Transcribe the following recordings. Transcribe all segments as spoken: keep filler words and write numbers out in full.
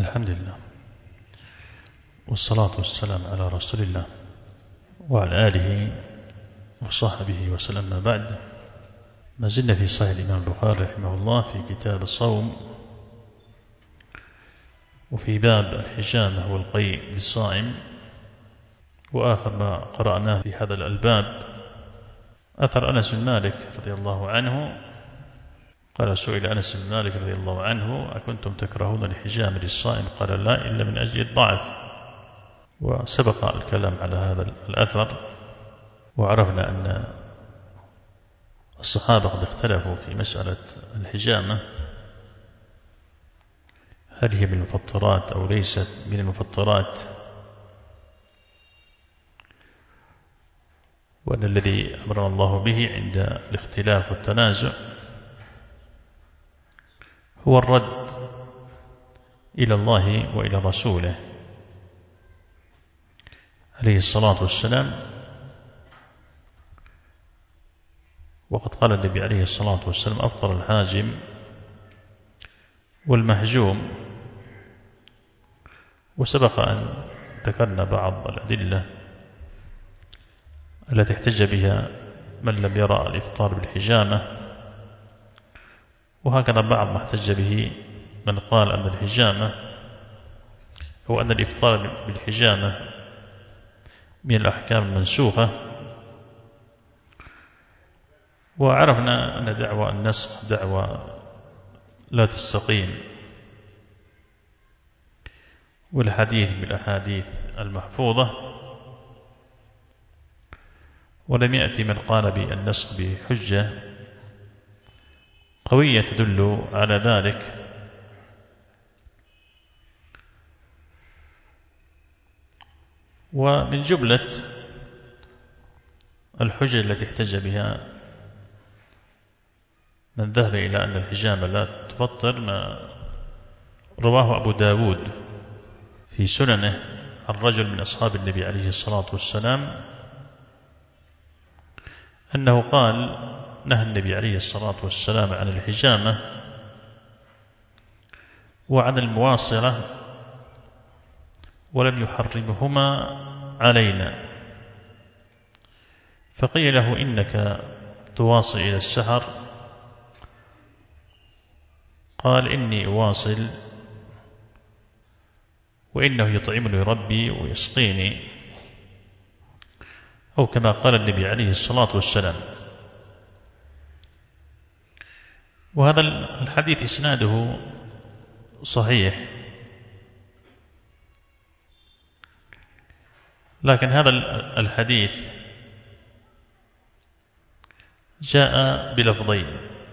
الحمد لله والصلاة والسلام على رسول الله وعلى آله وصحبه وسلم. ما بعد، ما زلنا في صحيح الإمام البخاري رحمه الله في كتاب الصوم، وفي باب الحجامة والقيء للصائم. وآخر ما قرأناه في هذا الباب أثر أنس بن مالك رضي الله عنه قال: سئل أنس بن مالك رضي الله عنه: أكنتم تكرهون الحجامة للصائم؟ قال: لا، إلا من أجل الضعف. وسبق الكلام على هذا الأثر، وعرفنا أن الصحابة قد اختلفوا في مسألة الحجامة، هل هي من المفطرات أو ليست من المفطرات، وأن الذي أمرنا الله به عند الاختلاف والتنازع هو الرد إلى الله وإلى رسوله عليه الصلاة والسلام. وقد قال النبي عليه الصلاة والسلام: أفطر الحاجم والمحجوم. وسبق أن ذكرنا بعض الأدلة التي احتج بها من لم يرى الإفطار بالحجامة، وهكذا بعض ما احتج به من قال أن الحجامة أو أن الإفطار بالحجامة من الأحكام المنسوخة. وعرفنا أن دعوى النسخ دعوى لا تستقيم، والحديث بالأحاديث المحفوظة، ولم يأتي من قال بالنسخ بحجة قوية تدل على ذلك. ومن جملة الحجج التي احتج بها من ذهب إلى أن الحجامة لا تفطر ما رواه أبو داود في سننه عن رجل من أصحاب النبي عليه الصلاة والسلام أنه قال: نهى النبي عليه الصلاة والسلام عن الحجامة وعن المواصلة، ولم يحرمهما علينا. فقيل له: إنك تواصل إلى السحر؟ قال: إني أواصل وإنه يطعمني ربي ويسقيني، أو كما قال النبي عليه الصلاة والسلام. وهذا الحديث إسناده صحيح، لكن هذا الحديث جاء بلفظين.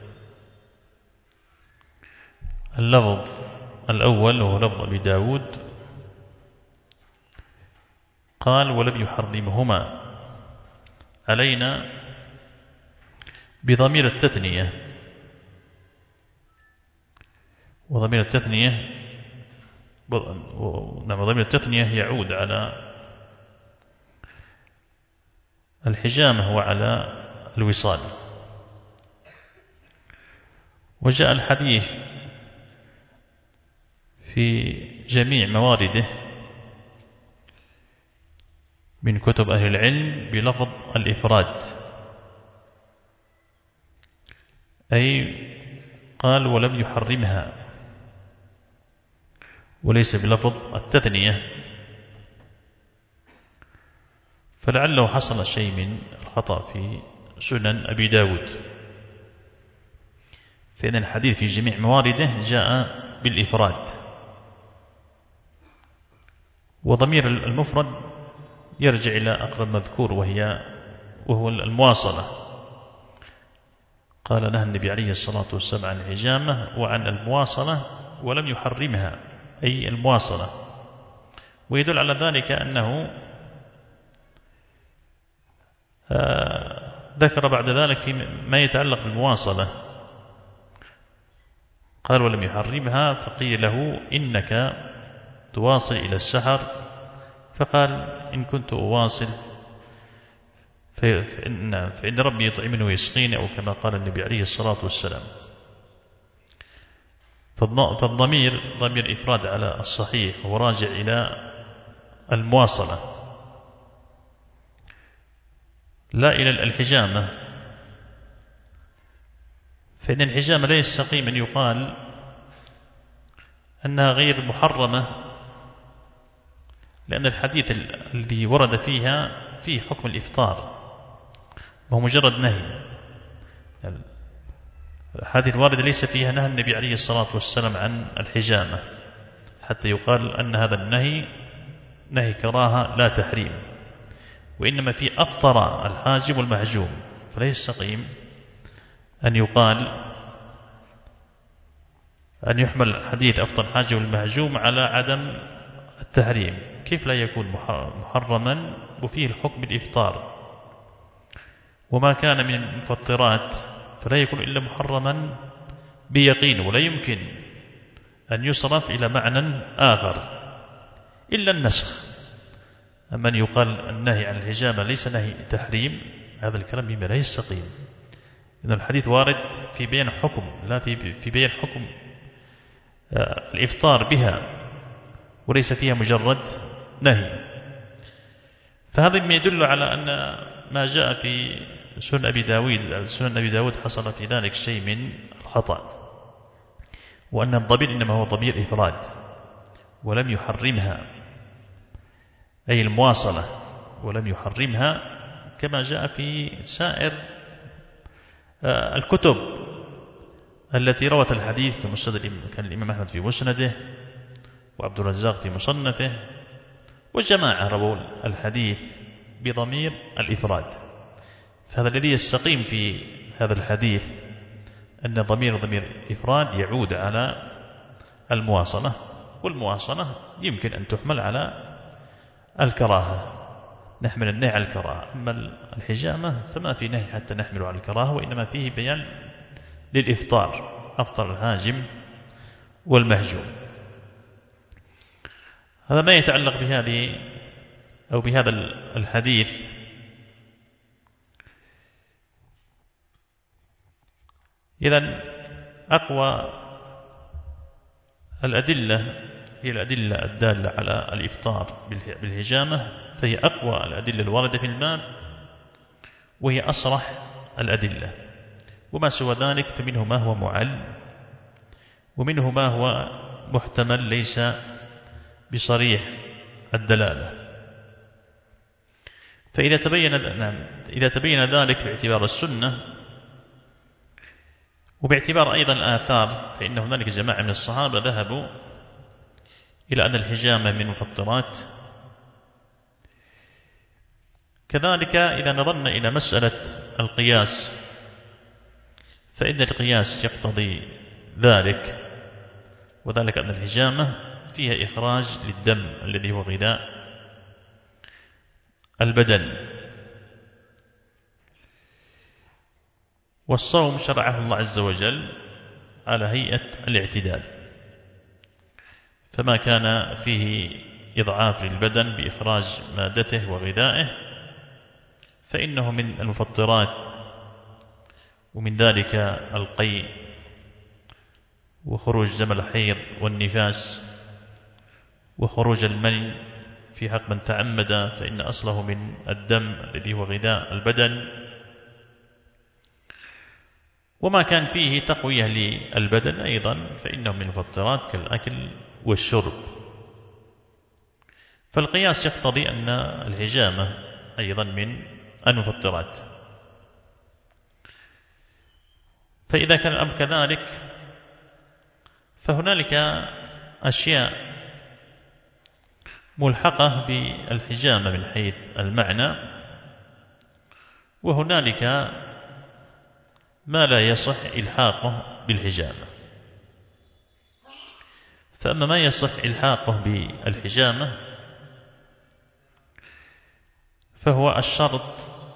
اللفظ الأول وهو لفظ أبي داود قال: ولم يحرمهما علينا بضمير التثنية، وضمير التثنية نعم ضمير التثنية يعود على الحجامة وعلى الوصال. وجاء الحديث في جميع موارده من كتب أهل العلم بلفظ الإفراد، أي قال: ولم يحرمها، وليس بلفظ التثنية. فلعله حصل شيء من الخطأ في سنن أبي داود، فإن الحديث في جميع موارده جاء بالإفراد، وضمير المفرد يرجع إلى أقرب مذكور وهي وهو المواصلة. قال: نهى النبي عليه الصلاة والسلام عن الحجامة وعن المواصلة ولم يحرمها، أي المواصلة. ويدل على ذلك أنه آه ذكر بعد ذلك في ما يتعلق بالمواصلة، قال: ولم يحرمها. فقيل له: إنك تواصل إلى السحر؟ فقال: إن كنت أواصل فإن, فإن ربي يطعمني ويسقيني، أو كما قال النبي عليه الصلاة والسلام. فالضمير ضمير إفراد على الصحيح هو راجع إلى المواصلة لا إلى الحجامة. فإن الحجامة لا يستقيم أن يقال أنها غير محرمة، لأن الحديث الذي ورد فيها فيه حكم الإفطار وهو مجرد نهي. الحديث الواردة ليس فيها نهى النبي عليه الصلاة والسلام عن الحجامة حتى يقال أن هذا النهي نهي كراهة لا تحريم، وإنما في أفطر الحاجم والمهجوم. فلا يستقيم أن يقال أن يحمل حديث أفطر الحاجم والمهجوم على عدم التحريم. كيف لا يكون محرما وفيه الحكم الإفطار؟ وما كان من المفطرات فلا يكون إلا محرما بيقين، ولا يمكن أن يصرف إلى معنى آخر إلا النسخ. أما أن يقال النهي عن الحجامة ليس نهي تحريم، هذا الكلام بما لا يستقيم. إن الحديث وارد في بيان حكم، لا في في بيان حكم الإفطار بها، وليس فيها مجرد نهي. فهذا ما يدل على أن ما جاء في سنن أبي داود سنن أبي داود حصل في ذلك شيء من الخطأ، وأن الضمير إنما هو ضمير إفراد ولم يحرمها، أي المواصلة، ولم يحرمها كما جاء في سائر الكتب التي روت الحديث كمسند كان الإمام أحمد في مسنده، وعبد الرزاق في مصنفه، وجماعة رووا الحديث بضمير الإفراد. فهذا الذي يستقيم في هذا الحديث أن ضمير ضمير إفراد يعود على المواصلة، والمواصلة يمكن أن تحمل على الكراهة، نحمل النهي على الكراهة. أما الحجامة فما في نهي حتى نحمله على الكراهة، وإنما فيه بيان للإفطار، أفطر الهاجم والمهجوم. هذا ما يتعلق بهذه أو بهذا الحديث. إذن أقوى الأدلة هي الأدلة الدالة على الإفطار بالحجامة، فهي أقوى الأدلة الواردة في الباب، وهي أصرح الأدلة. وما سوى ذلك فمنه ما هو معل، ومنه ما هو محتمل ليس بصريح الدلالة. فإذا تبين نعم إذا تبين ذلك باعتبار السنة وباعتبار أيضا الآثار، فإن هنالك جماعة من الصحابة ذهبوا إلى أن الحجامة من المفطرات. كذلك إذا نظرنا إلى مسألة القياس، فإن القياس يقتضي ذلك، وذلك أن الحجامة فيها إخراج للدم الذي هو غذاء البدن. والصوم شرعه الله عز وجل على هيئة الاعتدال، فما كان فيه إضعاف للبدن بإخراج مادته وغذائه فإنه من المفطرات، ومن ذلك القيء وخروج دم الحيض والنفاس وخروج المني في حق من تعمد، فإن أصله من الدم الذي هو غذاء البدن. وما كان فيه تقوية للبدن أيضا فإنه من المفطرات كالأكل والشرب. فالقياس يقتضي أن الحجامة أيضا من المفطرات. فإذا كان الأمر كذلك فهنالك أشياء ملحقة بالحجامة من حيث المعنى، وهنالك ما لا يصح إلحاقه بالحجامة. فأما ما يصح إلحاقه بالحجامة فهو الشرط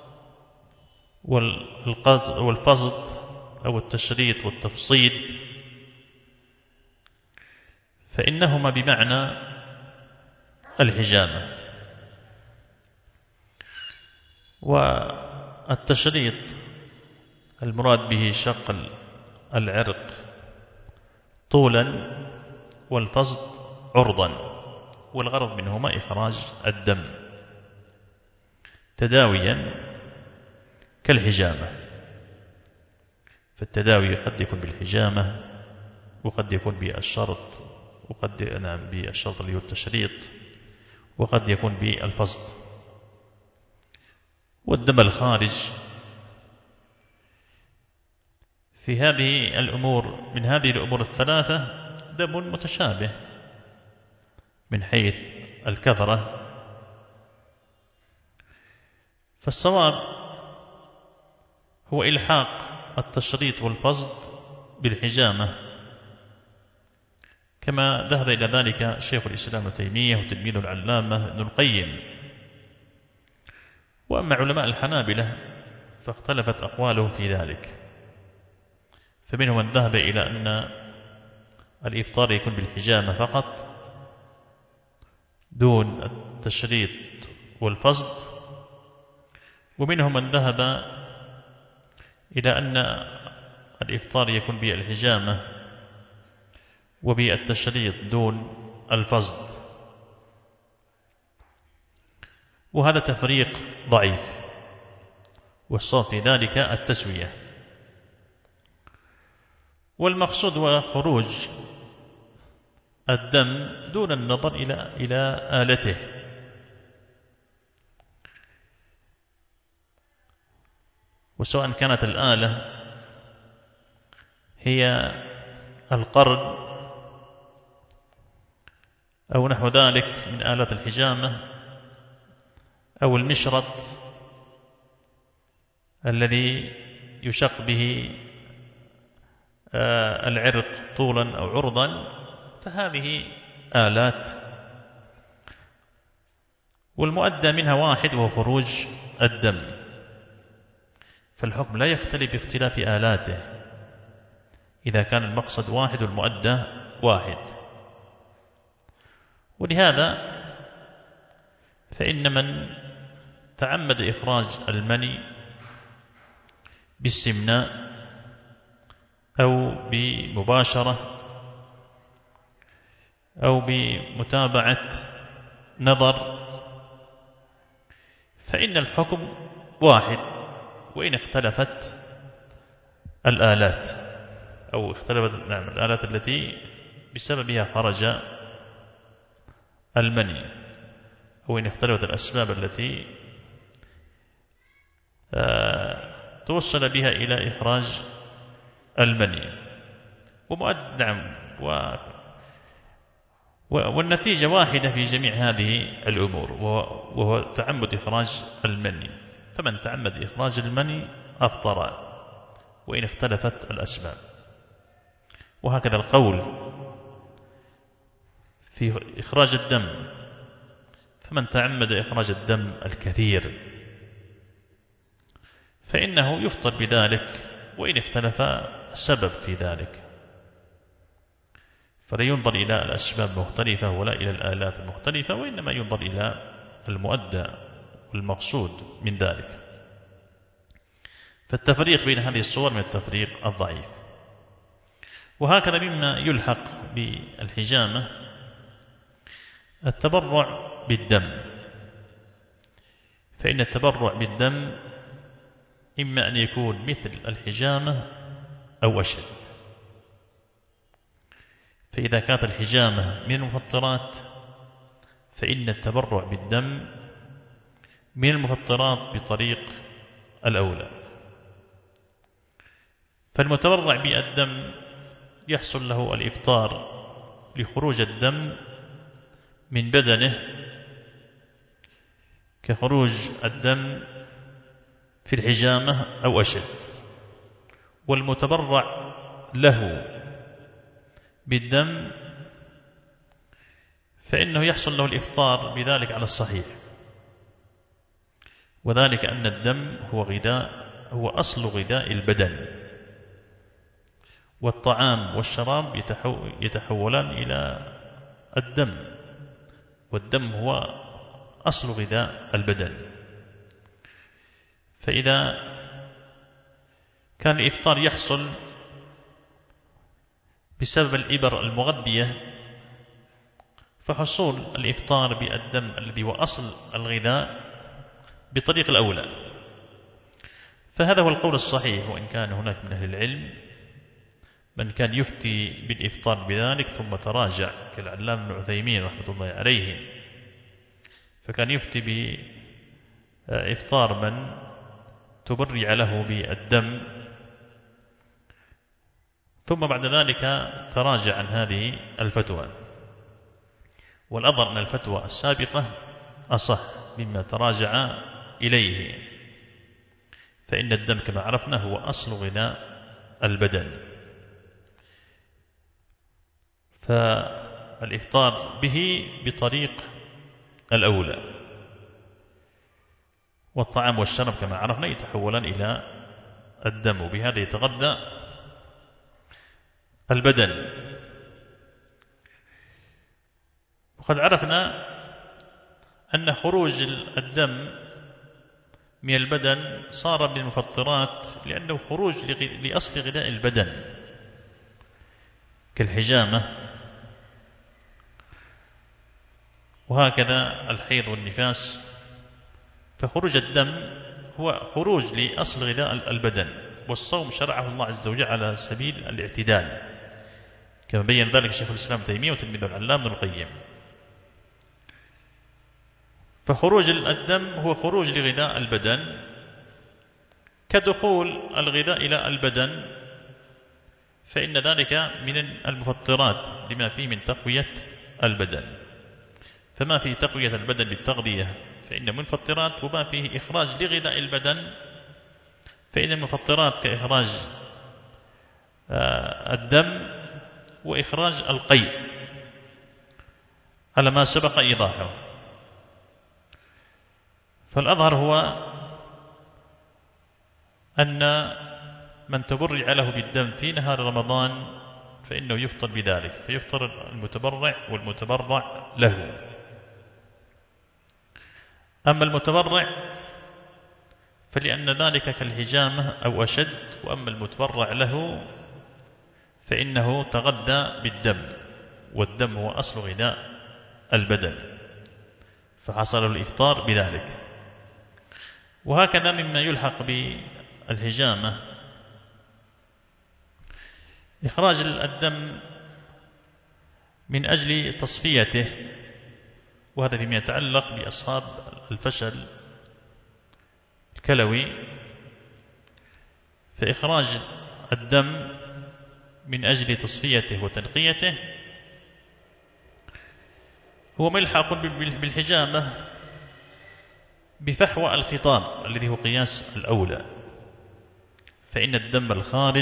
والفصد أو التشريط والتفصيد، فإنهما بمعنى الحجامة. والتشريط المراد به شق العرق طولا والفصد عرضا، والغرض منهما إخراج الدم تداويا كالحجامة. فالتداوي قد يكون بالحجامة، وقد يكون بالشرط، وقد نعم بالشرط اللي هو التشريط، وقد يكون بالفصد. والدم الخارج في هذه الأمور من هذه الأمور الثلاثة دم متشابه من حيث الكثرة. فالصواب هو إلحاق التشريط والفصد بالحجامة، كما ذهب إلى ذلك شيخ الإسلام ابن تيمية وتلميذ العلامة ابن القيم. وأما علماء الحنابلة فاختلفت أقوالهم في ذلك، فمنهم من ذهب إلى أن الإفطار يكون بالحجامة فقط دون التشريط والفصد، ومنهم من ذهب إلى أن الإفطار يكون بالحجامة وبالتشريط دون الفصد، وهذا تفريق ضعيف، والصواب في ذلك التسوية. والمقصود هو خروج الدم دون النظر إلى إلى آلته، وسواء كانت الآلة هي القرن أو نحو ذلك من آلات الحجامة، أو المشرط الذي يشق به العرق طولا أو عرضا، فهذه آلات والمؤدى منها واحد وهو خروج الدم، فالحكم لا يختلف باختلاف آلاته إذا كان المقصد واحد والمؤدى واحد. ولهذا فإن من تعمد إخراج المني باستمناء أو بمباشرة أو بمتابعة نظر فإن الحكم واحد، وإن اختلفت الآلات أو اختلفت نعم الآلات التي بسببها خرج المني، أو إن اختلفت الأسباب التي توصل بها إلى إخراج المني. ومؤد نعم و والنتيجة واحدة في جميع هذه الأمور، وهو تعمد إخراج المني. فمن تعمد إخراج المني أفطر وإن اختلفت الأسباب. وهكذا القول في إخراج الدم، فمن تعمد إخراج الدم الكثير فإنه يفطر بذلك وإن اختلف السبب في ذلك. فلا ينظر إلى الأسباب المختلفة ولا إلى الآلات المختلفة، وإنما ينظر إلى المؤدى والمقصود من ذلك. فالتفريق بين هذه الصور من التفريق الضعيف. وهكذا مما يلحق بالحجامة التبرع بالدم، فإن التبرع بالدم إما أن يكون مثل الحجامة أو أشد. فإذا كانت الحجامة من المفطرات فإن التبرع بالدم من المفطرات بطريق الأولى. فالمتبرع بالدم يحصل له الإفطار لخروج الدم من بدنه كخروج الدم في الحجامة أو أشد. والمتبرع له بالدم فإنه يحصل له الإفطار بذلك على الصحيح، وذلك أن الدم هو غذاء هو أصل غذاء البدن، والطعام والشراب يتحولان إلى الدم، والدم هو أصل غذاء البدن. فإذا كان الإفطار يحصل بسبب الإبر المغذية، فحصول الإفطار بالدم الذي هو أصل الغذاء بطريق الأولى. فهذا هو القول الصحيح، وإن كان هناك من أهل العلم من كان يفتي بالإفطار بذلك ثم تراجع كالعلامة ابن عثيمين رحمة الله عليه، فكان يفتي بإفطار من تبرع له بالدم، ثم بعد ذلك تراجع عن هذه الفتوى. والأظهر أن الفتوى السابقة أصح مما تراجع إليه، فإن الدم كما عرفنا هو أصل غذاء البدن، فالإفطار به بطريق الأولى. والطعام والشرب كما عرفنا يتحولان إلى الدم، وبهذا يتغذى البدن. وقد عرفنا أن خروج الدم من البدن صار من المفطرات لأنه خروج لأصل غذاء البدن كالحجامة، وهكذا الحيض والنفاس. فخروج الدم هو خروج لأصل غذاء البدن، والصوم شرعه الله عز وجل على سبيل الاعتدال، كما بين ذلك شيخ الإسلام تيمية وتلميذه العلامة ابن القيم. فخروج الدم هو خروج لغذاء البدن كدخول الغذاء إلى البدن، فإن ذلك من المفطرات لما فيه من تقوية البدن. فما فيه تقوية البدن بالتغذية فإن منفطرات، وما فيه إخراج لغذاء البدن فإن المفطرات كإخراج الدم وإخراج القيء على ما سبق إيضاحه. فالأظهر هو أن من تبرع له بالدم في نهار رمضان فإنه يفطر بذلك، فيفطر المتبرع والمتبرع له. أما المتبرع فلأن ذلك كالحجامة أو أشد، وأما المتبرع له فإنه تغذى بالدم، والدم هو أصل غذاء البدن، فحصل الإفطار بذلك. وهكذا مما يلحق بالحجامة إخراج الدم من أجل تصفيته، وهذا فيما يتعلق بأصحاب الفشل الكلوي، فإخراج الدم من أجل تصفيته وتنقيته هو ملحق بالحجامة بفحوى الخطام الذي هو قياس الأولى، فإن الدم الخارج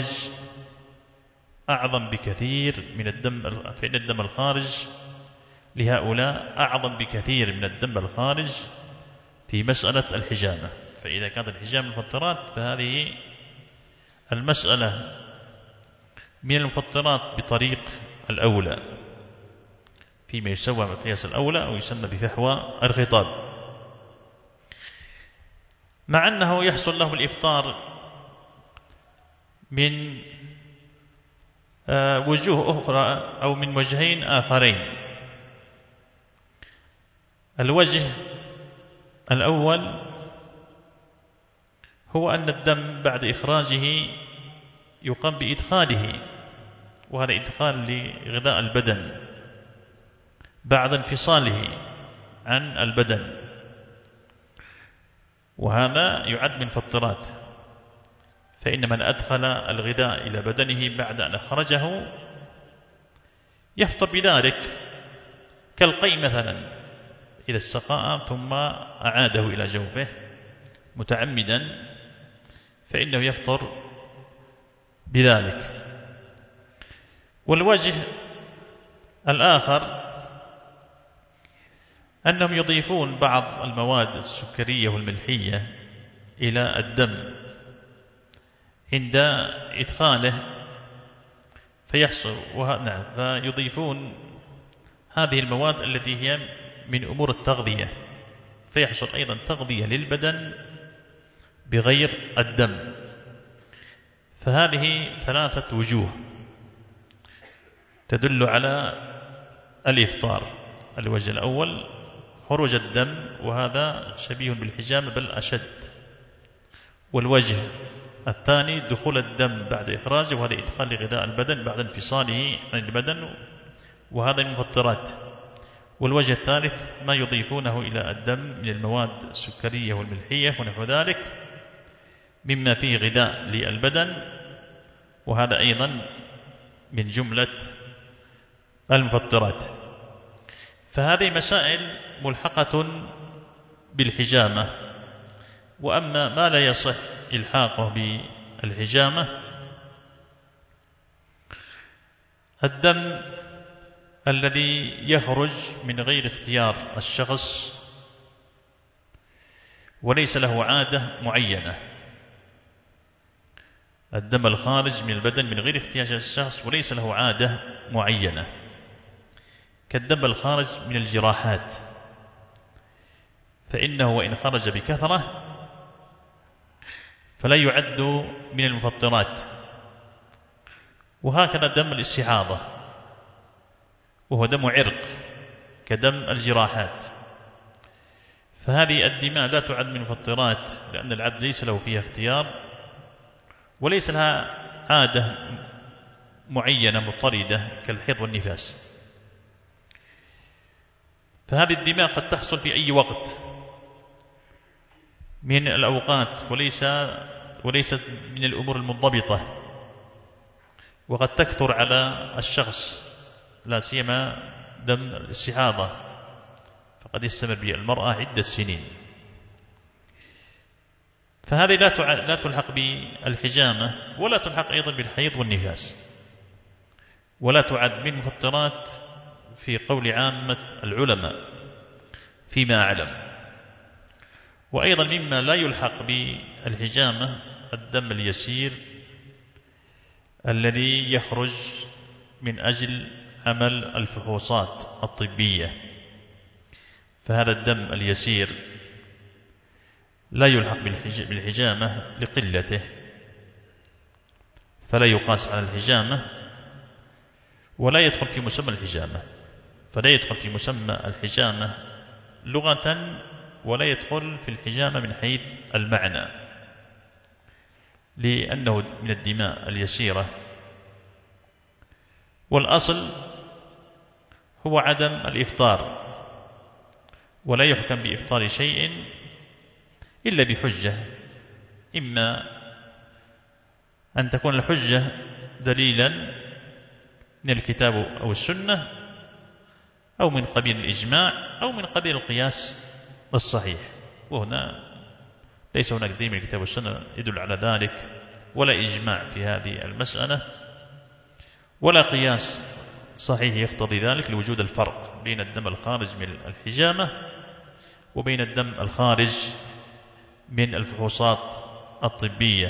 أعظم بكثير من الدم فإن الدم الخارج لهؤلاء أعظم بكثير من الدم الخارج في مسألة الحجامة. فإذا كانت الحجامة مفطرات فهذه المسألة من المفطرات بطريق الأولى فيما يسوى بقياس الأولى أو يسمى بفحوى الخطاب، مع أنه يحصل له الإفطار من وجوه أخرى أو من وجهين آخرين. الوجه الأول هو أن الدم بعد إخراجه يقام بإدخاله، وهذا إدخال لغذاء البدن بعد انفصاله عن البدن، وهذا يعد من فطرات. فإن من أدخل الغذاء إلى بدنه بعد أن أخرجه يفطر بذلك، كالقيء مثلا إذا استقاء ثم أعاده إلى جوفه متعمدا فإنه يفطر بذلك. والوجه الآخر أنهم يضيفون بعض المواد السكرية والملحية إلى الدم عند إدخاله فيحصل نعم فيضيفون هذه المواد التي هي من أمور التغذية، فيحصل أيضا تغذية للبدن بغير الدم. فهذه ثلاثة وجوه. تدل على الإفطار. الوجه الأول خروج الدم، وهذا شبيه بالحجامة بل أشد. والوجه الثاني دخول الدم بعد إخراجه، وهذا إدخال لغذاء البدن بعد انفصاله عن البدن، وهذا من المفطرات. والوجه الثالث ما يضيفونه إلى الدم من المواد السكرية والملحية ونحو ذلك مما فيه غذاء للبدن، وهذا أيضا من جملة المفطرات. فهذه مسائل ملحقة بالحجامة. وأما ما لا يصح إلحاقه بالحجامة، الدم الذي يخرج من غير اختيار الشخص وليس له عادة معينة، الدم الخارج من البدن من غير اختيار الشخص وليس له عادة معينة، كالدم الخارج من الجراحات، فإنه وإن خرج بكثرة فلا يعد من المفطرات. وهكذا دم الاستحاضة، وهو دم عرق كدم الجراحات، فهذه الدماء لا تعد من المفطرات، لأن العبد ليس له فيها اختيار وليس لها عادة معينة مضطردة كالحيض والنفاس. فهذه الدماء قد تحصل في أي وقت من الأوقات، وليس وليست من الأمور المنضبطة، وقد تكثر على الشخص، لا سيما دم الاستحاضة، فقد يستمر به المرأة عدة سنين. فهذه لا لا تلحق بالحجامة، ولا تلحق أيضا بالحيض والنفاس، ولا تعد من المفطرات في قول عامة العلماء فيما أعلم. وأيضا مما لا يلحق بالحجامة الدم اليسير الذي يخرج من أجل عمل الفحوصات الطبية، فهذا الدم اليسير لا يلحق بالحجامة لقلته، فلا يقاس على الحجامة ولا يدخل في مسمى الحجامة، فلا يدخل في مسمى الحجامة لغة، ولا يدخل في الحجامة من حيث المعنى، لأنه من الدماء اليسيرة. والأصل هو عدم الإفطار، ولا يحكم بإفطار شيء إلا بحجة، إما أن تكون الحجة دليلا من الكتاب أو السنة، أو من قبيل الإجماع، أو من قبيل القياس الصحيح، وهنا ليس هناك دليل من الكتاب والسنة يدل على ذلك، ولا إجماع في هذه المسألة، ولا قياس صحيح يقتضي ذلك، لوجود الفرق بين الدم الخارج من الحجامة وبين الدم الخارج من الفحوصات الطبية.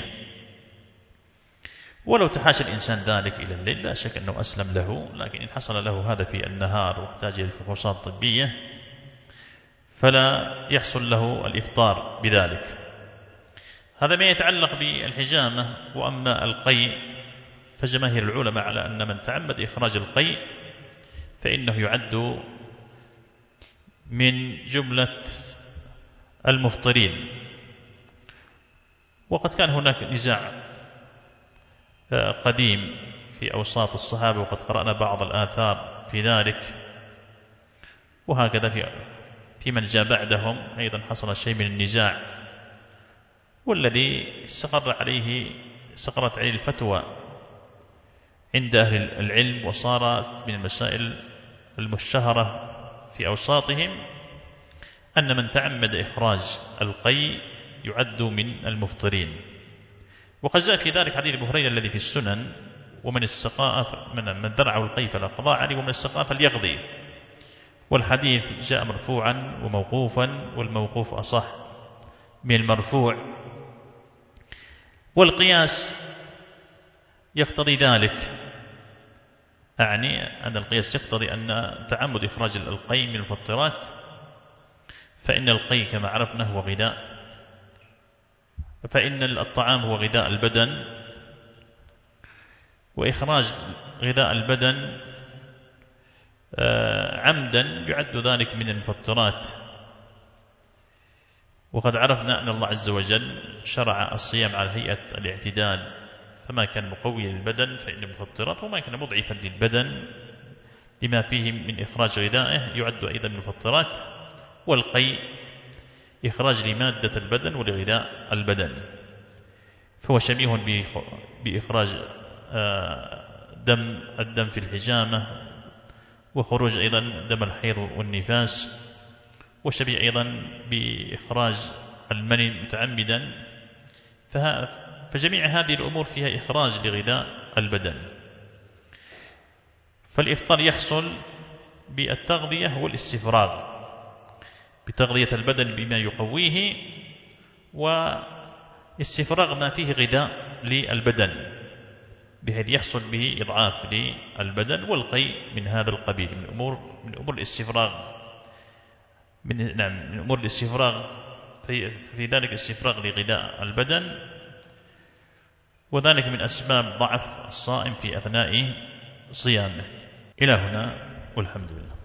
ولو تحاشى الإنسان ذلك إلى الليل لا شك أنه أسلم له، لكن إن حصل له هذا في النهار واحتاج إلى الفحوصات الطبية فلا يحصل له الإفطار بذلك. هذا ما يتعلق بالحجامة. وأما القيء فجماهير العلماء على أن من تعمد إخراج القيء فإنه يعد من جملة المفطرين. وقد كان هناك نزاع قديم في أوساط الصحابة، وقد قرأنا بعض الآثار في ذلك، وهكذا في في من جاء بعدهم أيضا حصل شيء من النزاع، والذي استقر عليه استقرت عليه الفتوى عند أهل العلم، وصار من المسائل المشتهرة في أوساطهم أن من تعمد إخراج القيء يعد من المفطرين. وقد جاء في ذلك حديث أبي هريرة الذي في السنن: ومن استقاء من من درعه القيء فلا قضاء عليه، ومن استقاء فليقضي. والحديث جاء مرفوعا وموقوفا، والموقوف أصح من المرفوع. والقياس يقتضي ذلك، أعني أن القياس يقتضي أن تعمد إخراج القيء من المفطرات، فإن القيء كما عرفنا هو غذاء، فإن الطعام هو غذاء البدن، وإخراج غذاء البدن عمدا يعد ذلك من المفطرات. وقد عرفنا أن الله عز وجل شرع الصيام على هيئة الاعتدال، فما كان مقويا للبدن فإنه مفطرات، وما كان مضعفا للبدن لما فيه من إخراج غذائه يعد أيضا مفطرات. والقيء إخراج لمادة البدن ولغذاء البدن، فهو شبيه بإخراج دم الدم في الحجامة، وخروج أيضا دم الحيض والنفاس، وشبيه أيضا بإخراج المني متعمدا. فجميع هذه الأمور فيها إخراج لغذاء البدن. فالإفطار يحصل بالتغذية والاستفراغ، بتغذية البدن بما يقويه، واستفراغ ما فيه غذاء للبدن بحيث يحصل به إضعاف للبدن. والقيء من هذا القبيل، من أمور من أمور الاستفراغ من نعم من أمور الاستفراغ في, في ذلك استفراغ لغذاء البدن، وذلك من أسباب ضعف الصائم في أثناء صيامه. إلى هنا والحمد لله.